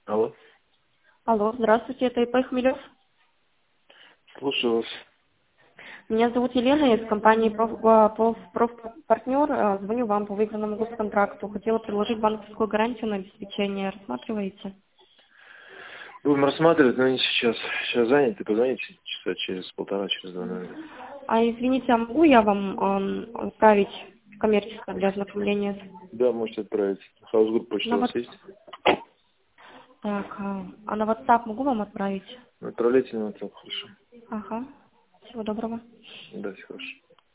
Алло, Алло, здравствуйте, это ИП Хмелев. слушаю вас. Меня зовут Елена, из компании Профпартнер. Звоню вам по выигранному госконтракту. Хотела предложить банковскую гарантию на обеспечение. Рассматриваете? Будем рассматривать, но не сейчас. Сейчас заняты, позвоните часа через полтора, через два, наверное. А извините, а могу я вам отправить коммерческое для ознакомления? Да, можете отправить. Хаусгрупп почта На у вас WhatsApp. есть? Так, а на WhatsApp могу вам отправить? Отправляйте на WhatsApp, хорошо. Ага. Всего доброго. Да, все хорошо.